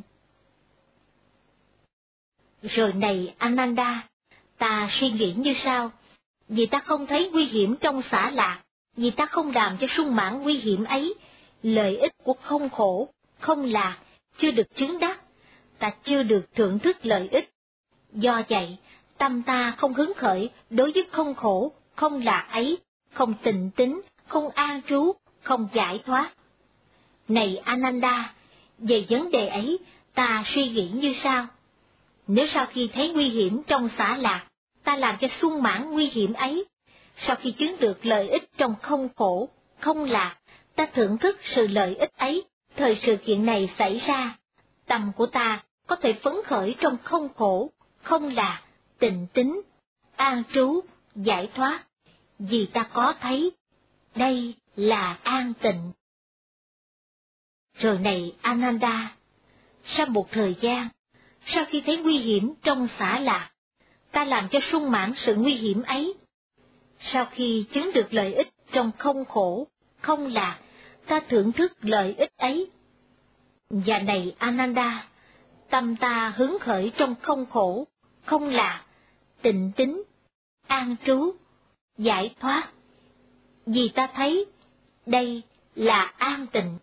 Rồi này Ananda, ta suy nghĩ như sau, vì ta không thấy nguy hiểm trong xả lạc, vì ta không làm cho sung mãn nguy hiểm ấy, lợi ích của không khổ, không lạc, chưa được chứng đắc, ta chưa được thưởng thức lợi ích. Do vậy, tâm ta không hứng khởi đối với không khổ, không lạc ấy, không tịnh tính, không an trú, không giải thoát. Này Ananda, về vấn đề ấy, ta suy nghĩ như sau. Nếu sau khi thấy nguy hiểm trong xả lạc, ta làm cho sung mãn nguy hiểm ấy, sau khi chứng được lợi ích trong không khổ, không lạc, ta thưởng thức sự lợi ích ấy, thời sự kiện này xảy ra, tâm của ta có thể phấn khởi trong không khổ, không lạc, tịnh tính, an trú, giải thoát, vì ta có thấy, đây là an tịnh. Rồi này Ananda, sau một thời gian, sau khi thấy nguy hiểm trong xả lạc, ta làm cho sung mãn sự nguy hiểm ấy. Sau khi chứng được lợi ích trong không khổ, không lạc, ta thưởng thức lợi ích ấy. Và này Ananda, tâm ta hứng khởi trong không khổ, không lạc, tịnh tính, an trú, giải thoát, vì ta thấy, đây là an tịnh.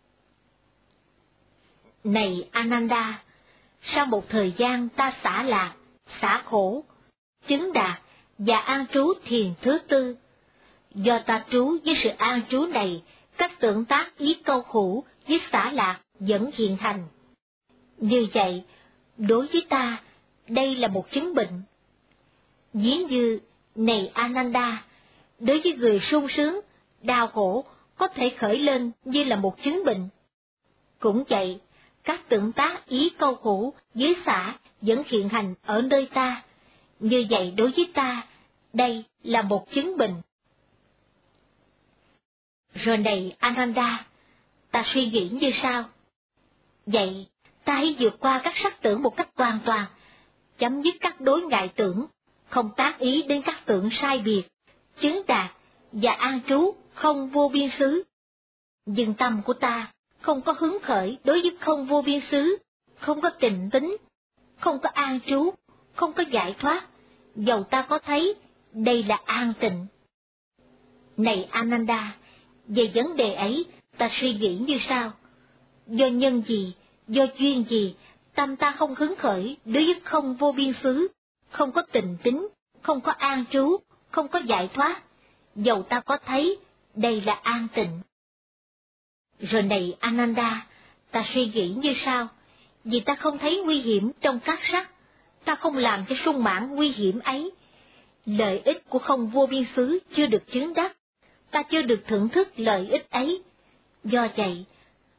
Này Ananda, sau một thời gian ta xả lạc, xả khổ, chứng đạt và an trú thiền thứ tư. Do ta trú với sự an trú này, các tưởng tác ý câu hữu với xả lạc vẫn hiện hành. Như vậy, đối với ta, đây là một chứng bệnh. Ví như, này Ananda, đối với người sung sướng, đau khổ có thể khởi lên như là một chứng bệnh. Cũng vậy, các tưởng tác ý câu hữu với xả vẫn hiện hành ở nơi ta. Như vậy đối với ta, đây là một chứng bệnh. Rồi này Ananda, ta suy nghĩ như sau. Vậy, ta hãy vượt qua các sắc tưởng một cách hoàn toàn, chấm dứt các đối ngại tưởng, không tác ý đến các tưởng sai biệt, chứng đạt và an trú không vô biên xứ. Nhưng tâm của ta không có hứng khởi đối với không vô biên xứ, không có tịnh tính, không có an trú, không có giải thoát, dầu ta có thấy, đây là an tịnh. Này Ananda, về vấn đề ấy, ta suy nghĩ như sau. Do nhân gì, do duyên gì, tâm ta không hứng khởi đối với không vô biên xứ, không có tịnh tính, không có an trú, không có giải thoát, dầu ta có thấy, đây là an tịnh. Rồi này Ananda, ta suy nghĩ như sau. Vì ta không thấy nguy hiểm trong các sắc, ta không làm cho sung mãn nguy hiểm ấy. Lợi ích của không vô biên xứ chưa được chứng đắc, ta chưa được thưởng thức lợi ích ấy. Do vậy,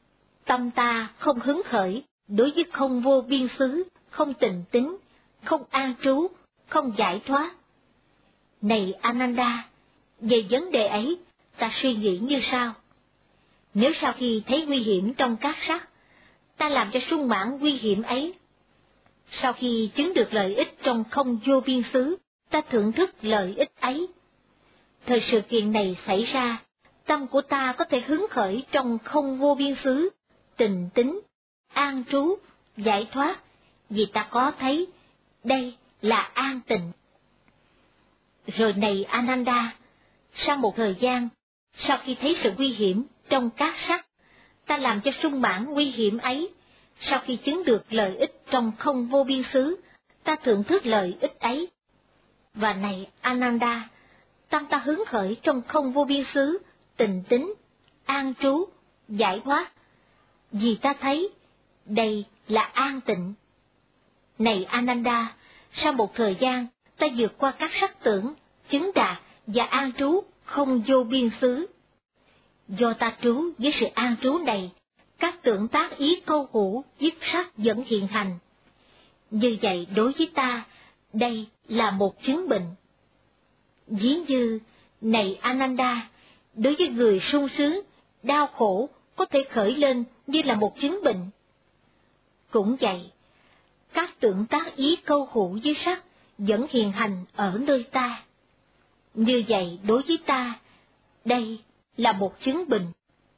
Tâm ta không hứng khởi đối với không vô biên xứ, không tịnh tín, không an trú, không giải thoát. Này Ananda, về vấn đề ấy, ta suy nghĩ như sau. Nếu sau khi thấy nguy hiểm trong các sắc, ta làm cho sung mãn nguy hiểm ấy. Sau khi chứng được lợi ích trong không vô biên xứ, ta thưởng thức lợi ích ấy. Thời sự kiện này xảy ra, tâm của ta có thể hứng khởi trong không vô biên xứ, tịnh tín, an trú, giải thoát, vì ta có thấy đây là an tịnh. Rồi này Ananda, sau một thời gian, sau khi thấy sự nguy hiểm trong các sắc, ta làm cho sung mãn nguy hiểm ấy. Sau khi chứng được lợi ích trong không vô biên xứ, ta thưởng thức lợi ích ấy. Và này Ananda, tâm ta hứng khởi trong không vô biên xứ, tịnh tín, an trú, giải thoát, vì ta thấy đây là an tịnh. Này Ananda, sau một thời gian, ta vượt qua các sắc tưởng, chứng đạt và an trú không vô biên xứ. Do ta trú với sự an trú này, các tưởng tác ý câu hữu dứt sắc vẫn hiện hành. Như vậy đối với ta, đây là một chứng bệnh. Ví như, này Ananda, đối với người sung sướng, đau khổ có thể khởi lên như là một chứng bệnh. Cũng vậy, các tưởng tác ý câu hữu với sắc vẫn hiện hành ở nơi ta. Như vậy đối với ta, đây là một chứng bệnh.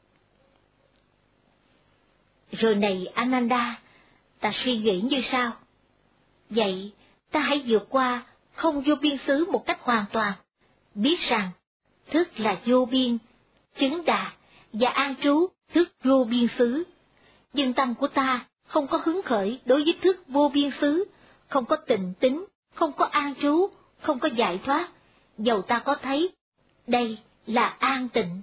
Rồi này Ananda, ta suy nghĩ như sau. Vậy, ta hãy vượt qua không vô biên xứ một cách hoàn toàn, biết rằng thức là vô biên, chứng đạt và an trú thức vô biên xứ. Nhưng tâm của ta không có hứng khởi đối với thức vô biên xứ, không có tịnh tín, không có an trú, không có giải thoát, dầu ta có thấy đây là an tịnh.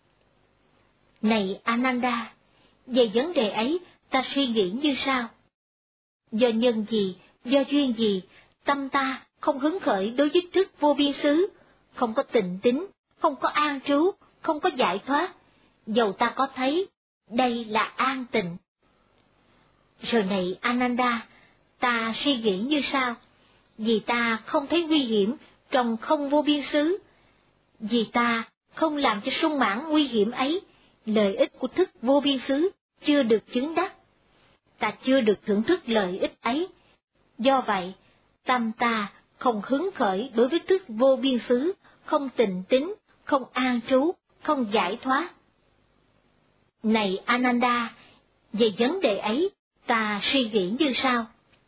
Này Ananda, về vấn đề ấy ta suy nghĩ như sau. Do nhân gì, do duyên gì, tâm ta không hứng khởi đối với thức vô biên xứ, không có tịnh tín, không có an trú, không có giải thoát, dầu ta có thấy đây là an tịnh. Rồi này Ananda, ta suy nghĩ như sau. Vì ta không thấy nguy hiểm trong không vô biên xứ, vì ta không làm cho sung mãn nguy hiểm ấy, lợi ích của thức vô biên xứ chưa được chứng đắc. Ta chưa được thưởng thức lợi ích ấy. Do vậy, tâm ta không hứng khởi đối với thức vô biên xứ, không tịnh tín, không an trú, không giải thoát. Này Ananda, về vấn đề ấy, ta suy nghĩ như sau.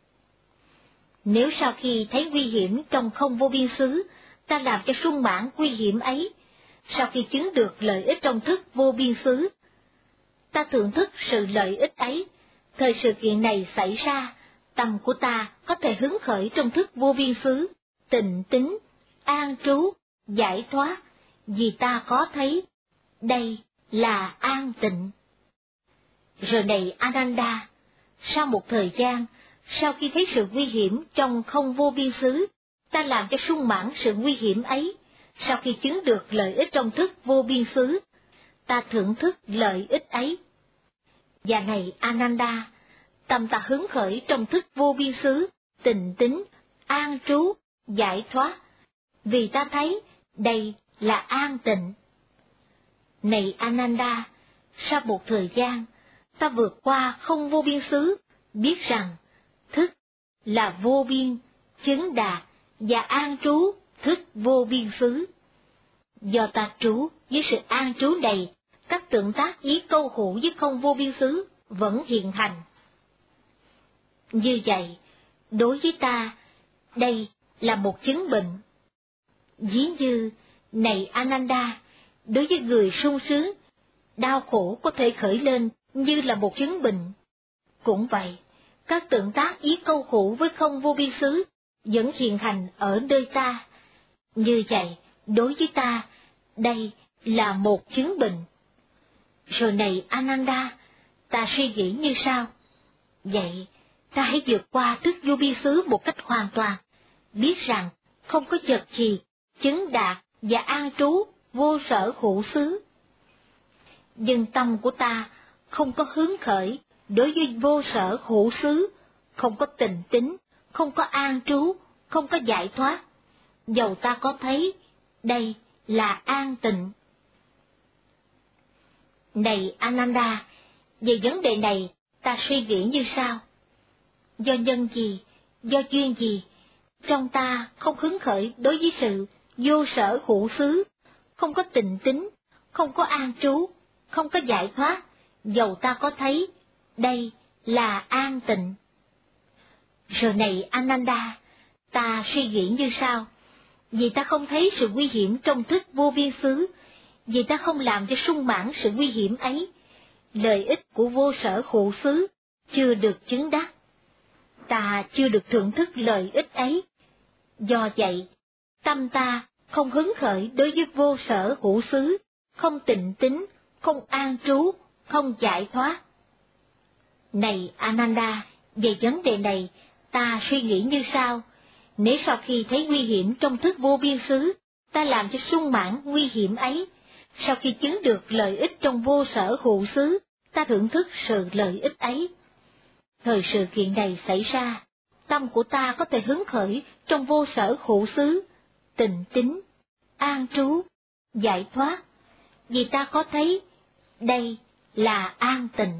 Nếu sau khi thấy nguy hiểm trong không vô biên xứ, ta làm cho sung mãn nguy hiểm ấy, sau khi chứng được lợi ích trong thức vô biên xứ, ta thưởng thức sự lợi ích ấy. Thời sự kiện này xảy ra, tâm của ta có thể hứng khởi trong thức vô biên xứ, tịnh tín, an trú, giải thoát, vì ta có thấy đây là an tịnh. Rồi này Ananda, sau một thời gian, sau khi thấy sự nguy hiểm trong không vô biên xứ, ta làm cho sung mãn sự nguy hiểm ấy. Sau khi chứng được lợi ích trong thức vô biên xứ, ta thưởng thức lợi ích ấy. Và này Ananda, tâm ta hứng khởi trong thức vô biên xứ, tịnh tín, an trú, giải thoát, vì ta thấy đây là an tịnh. Này Ananda, sau một thời gian, ta vượt qua không vô biên xứ, biết rằng thức là vô biên, chứng đạt và an trú thức vô biên xứ. Do ta trú với sự an trú này, các tượng tác ý câu hữu với không vô biên xứ vẫn hiện hành. Như vậy, đối với ta, đây là một chứng bệnh. Ví như, này Ananda, đối với người sung sướng, đau khổ có thể khởi lên như là một chứng bệnh. Cũng vậy, các tượng tác ý câu hữu với không vô biên xứ vẫn hiện hành ở nơi ta. Như vậy, đối với ta, đây là một chứng bệnh. Rồi này Ananda, ta suy nghĩ như sau. Vậy, ta hãy vượt qua thức vô biên xứ một cách hoàn toàn, biết rằng không có vật gì, chứng đạt và an trú vô sở hữu xứ. Nhưng tâm của ta không có hứng khởi đối với vô sở hữu xứ, không có tình tính, không có an trú, không có giải thoát, dầu ta có thấy đây là an tịnh. Này Ananda, về vấn đề này ta suy nghĩ như sau: do nhân gì, do duyên gì, trong ta không hứng khởi đối với sự vô sở hữu xứ, không có tình tính, không có an trú, không có giải thoát, dầu ta có thấy đây là an tịnh. Rồi này Ananda, ta suy nghĩ như sau: vì ta không thấy sự nguy hiểm trong thức vô biên xứ, vì ta không làm cho sung mãn sự nguy hiểm ấy, lợi ích của vô sở hữu xứ chưa được chứng đắc, ta chưa được thưởng thức lợi ích ấy. Do vậy, tâm ta không hứng khởi đối với vô sở hữu xứ, không tịnh tính, không an trú, không giải thoát. Này Ananda, về vấn đề này, ta suy nghĩ như sau: nếu sau khi thấy nguy hiểm trong thức vô biên xứ, ta làm cho sung mãn nguy hiểm ấy, sau khi chứng được lợi ích trong vô sở hữu xứ, ta thưởng thức sự lợi ích ấy. Thời sự kiện này xảy ra, tâm của ta có thể hứng khởi trong vô sở hữu xứ, tịnh tính, an trú, giải thoát, vì ta có thấy đây là an tịnh.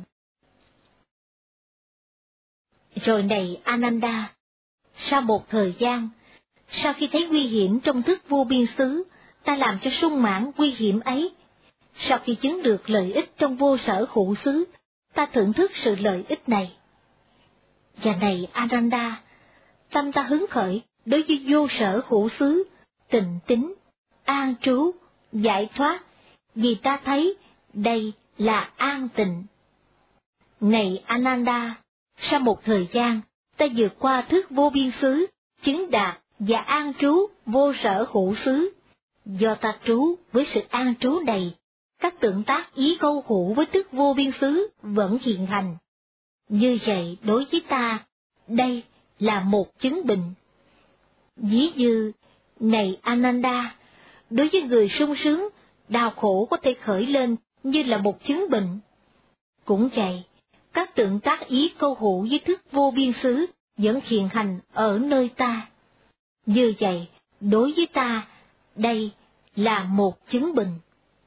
Rồi này Ananda, sau một thời gian, sau khi thấy nguy hiểm trong thức vô biên xứ, ta làm cho sung mãn nguy hiểm ấy. Sau khi chứng được lợi ích trong vô sở hữu xứ, ta thưởng thức sự lợi ích này. Và này Ananda, tâm ta hứng khởi đối với vô sở hữu xứ, tịnh tính, an trú, giải thoát, vì ta thấy đây là an tịnh. Này Ananda, sau một thời gian, ta vượt qua thức vô biên xứ, chứng đạt và an trú vô sở hữu xứ. Do ta trú với sự an trú này, các tượng tác ý câu hữu với thức vô biên xứ vẫn hiện hành. Như vậy đối với ta, đây là một chứng bệnh. Ví như, này Ananda, đối với người sung sướng, đau khổ có thể khởi lên như là một chứng bệnh. Cũng vậy, các tượng tác ý câu hữu với thức vô biên xứ vẫn hiện hành ở nơi ta. Như vậy, đối với ta, đây là một chứng bệnh.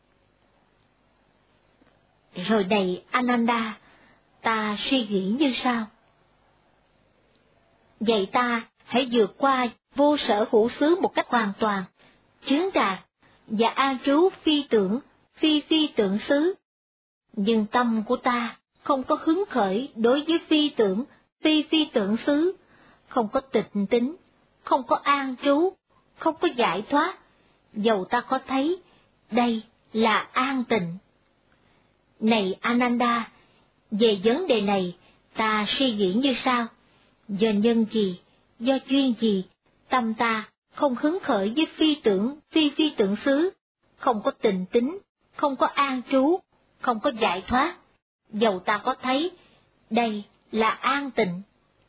Rồi này Ananda, ta suy nghĩ như sau: vậy ta hãy vượt qua vô sở hữu xứ một cách hoàn toàn, chứng đạt và an trú phi tưởng, phi phi tưởng xứ. Nhưng tâm của ta không có hứng khởi đối với phi tưởng, phi phi tưởng xứ, không có tịnh tính, không có an trú, không có giải thoát, dầu ta có thấy đây là an tịnh. Này Ananda, về vấn đề này, ta suy nghĩ như sau: do nhân gì, do duyên gì, tâm ta không hứng khởi với phi tưởng, phi phi tưởng xứ, không có tịnh tính, không có an trú, không có giải thoát, dầu ta có thấy đây là an tịnh.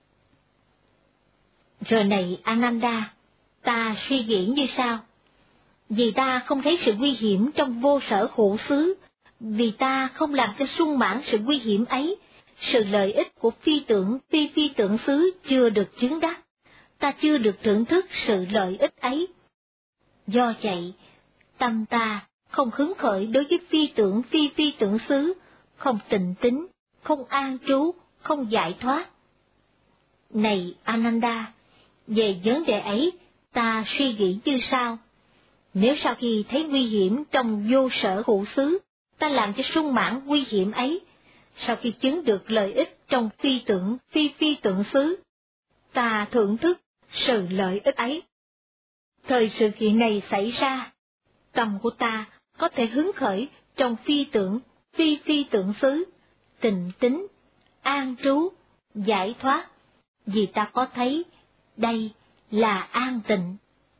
Rồi này Ananda, ta suy nghĩ như sau: vì ta không thấy sự nguy hiểm trong vô sở hữu xứ, vì ta không làm cho sung mãn sự nguy hiểm ấy, sự lợi ích của phi tưởng, phi phi tưởng xứ chưa được chứng đắc, ta chưa được thưởng thức sự lợi ích ấy. Do vậy, tâm ta không hứng khởi đối với phi tưởng, phi phi tưởng xứ, không tịnh tính, không an trú, không giải thoát. Này Ananda, về vấn đề ấy, ta suy nghĩ như sau: nếu sau khi thấy nguy hiểm trong vô sở hữu xứ, ta làm cho sung mãn nguy hiểm ấy, sau khi chứng được lợi ích trong phi tưởng, phi phi tưởng xứ, ta thưởng thức sự lợi ích ấy. Thời sự kiện này xảy ra, tâm của ta có thể hứng khởi trong phi tưởng, phi phi tưởng xứ, tịnh tính, an trú, giải thoát, vì ta có thấy đây là an tịnh.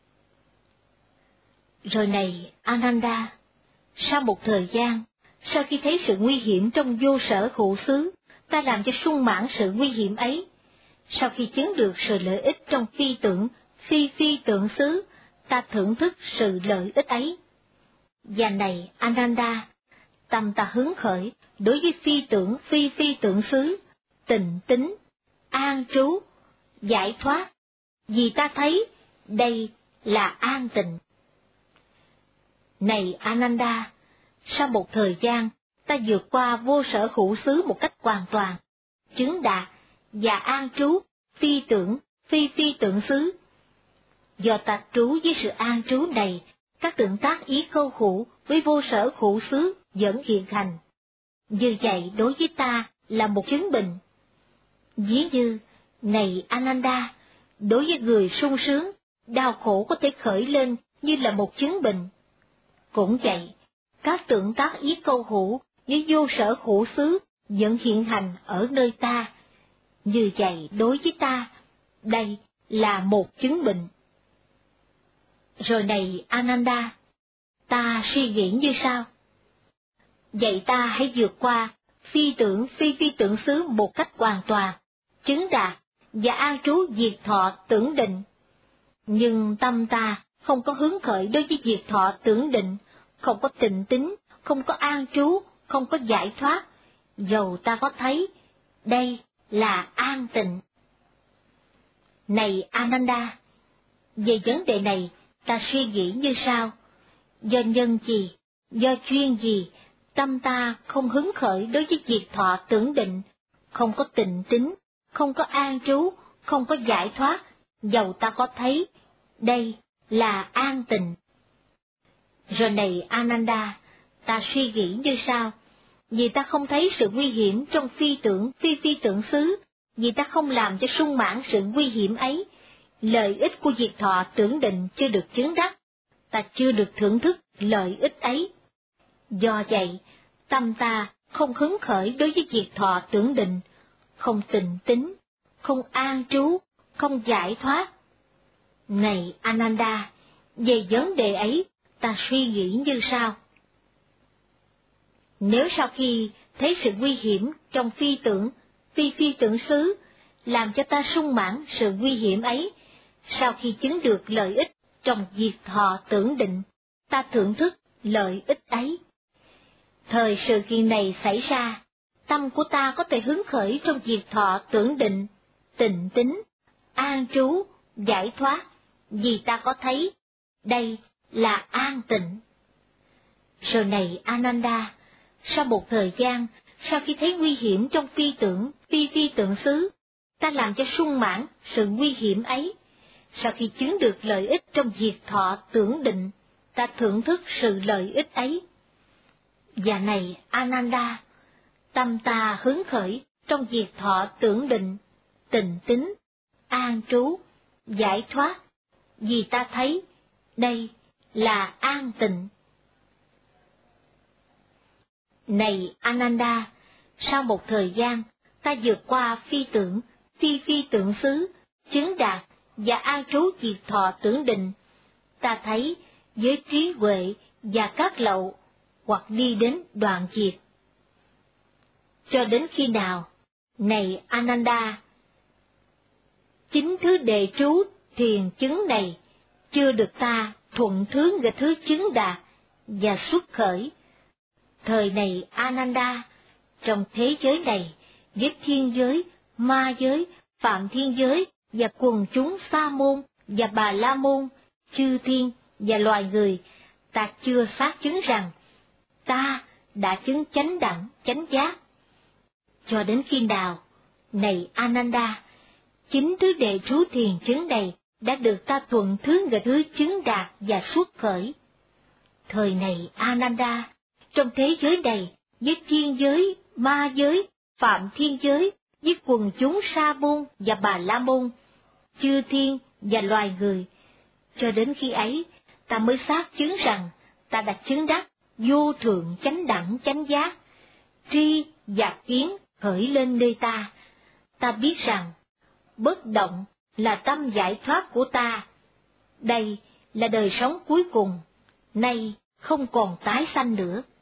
Rồi này Ananda, sau một thời gian, sau khi thấy sự nguy hiểm trong vô sở hữu xứ, ta làm cho sung mãn sự nguy hiểm ấy. Sau khi chứng được sự lợi ích trong phi tưởng, phi phi tưởng xứ, ta thưởng thức sự lợi ích ấy. Và này Ananda, tâm ta hứng khởi đối với phi tưởng phi phi tưởng xứ, tịnh tín, an trú, giải thoát, vì ta thấy đây là an tịnh. Này Ananda, sau một thời gian, ta vượt qua vô sở hữu xứ một cách hoàn toàn, chứng đạt và an trú phi tưởng phi phi tưởng xứ. Do ta trú với sự an trú này, các tượng tác ý câu hữu với vô sở hữu xứ vẫn hiện hành. Như vậy đối với ta là một chứng bệnh. Ví như, này Ananda, đối với người sung sướng, đau khổ có thể khởi lên như là một chứng bệnh. Cũng vậy, các tượng tác ý câu hữu với vô sở hữu xứ vẫn hiện hành ở nơi ta. Như vậy đối với ta, đây là một chứng bệnh. Rồi này Ananda, ta suy nghĩ như sau. Vậy ta hãy vượt qua phi tưởng phi phi tưởng xứ một cách hoàn toàn, chứng đạt và an trú diệt thọ tưởng định. Nhưng tâm ta không có hứng khởi đối với diệt thọ tưởng định, không có tịnh tín, không có an trú, không có giải thoát, dầu ta có thấy đây là an tịnh. Này Ananda, về vấn đề này ta suy nghĩ như sau. Do nhân gì, do chuyên gì, tâm ta không hứng khởi đối với diệt thọ tưởng định, không có tịnh tín, không có an trú, không có giải thoát, dầu ta có thấy đây là an tịnh. Rồi này Ananda, ta suy nghĩ như sau. Vì ta không thấy sự nguy hiểm trong phi tưởng phi phi tưởng xứ, vì ta không làm cho sung mãn sự nguy hiểm ấy, lợi ích của diệt thọ tưởng định chưa được chứng đắc, ta chưa được thưởng thức lợi ích ấy. Do vậy, tâm ta không hứng khởi đối với diệt thọ tưởng định, không tịnh tín, không an trú, không giải thoát. Này Ananda, về vấn đề ấy, ta suy nghĩ như sau. Nếu sau khi thấy sự nguy hiểm trong phi tưởng, phi phi tưởng xứ, làm cho ta sung mãn sự nguy hiểm ấy, sau khi chứng được lợi ích trong diệt thọ tưởng định, ta thưởng thức lợi ích ấy. Thời sự kiện này xảy ra, tâm của ta có thể hứng khởi trong diệt thọ tưởng định, tịnh tín, an trú, giải thoát, vì ta có thấy đây là an tịnh. Rồi này Ananda, sau một thời gian, sau khi thấy nguy hiểm trong phi tưởng, phi phi tưởng xứ, ta làm cho sung mãn sự nguy hiểm ấy. Sau khi chứng được lợi ích trong diệt thọ tưởng định, ta thưởng thức sự lợi ích ấy. Và này Ananda, tâm ta hứng khởi trong diệt thọ tưởng định, tịnh tín, an trú, giải thoát, vì ta thấy đây là an tịnh. Này Ananda, sau một thời gian, ta vượt qua phi tưởng, phi phi tưởng xứ, chứng đạt và an trú diệt thọ tưởng định, ta thấy với trí huệ và các lậu, hoặc đi đến đoạn diệt. Cho đến khi nào, này Ananda, chính thứ đệ trú thiền chứng này chưa được ta thuận thứ nghịch thứ chứng đạt và xuất khởi. Thời này Ananda, trong thế giới này, với thiên giới, ma giới, phạm thiên giới và quần chúng sa môn và bà la môn, chư thiên và loài người, ta chưa xác chứng rằng ta đã chứng chánh đẳng, chánh giác. Cho đến khi nào, này Ananda, chính thứ đệ trú thiền chứng này đã được ta thuận thứ nghịch thứ chứng đạt và xuất khởi. Thời này Ananda, trong thế giới này, với thiên giới, ma giới, phạm thiên giới, với quần chúng sa môn và bà la môn, chư thiên và loài người, cho đến khi ấy, ta mới xác chứng rằng ta đã chứng đắc vô thượng chánh đẳng chánh giác. Tri và kiến khởi lên nơi ta, ta biết rằng bất động là tâm giải thoát của ta. Đây là đời sống cuối cùng, nay không còn tái sanh nữa.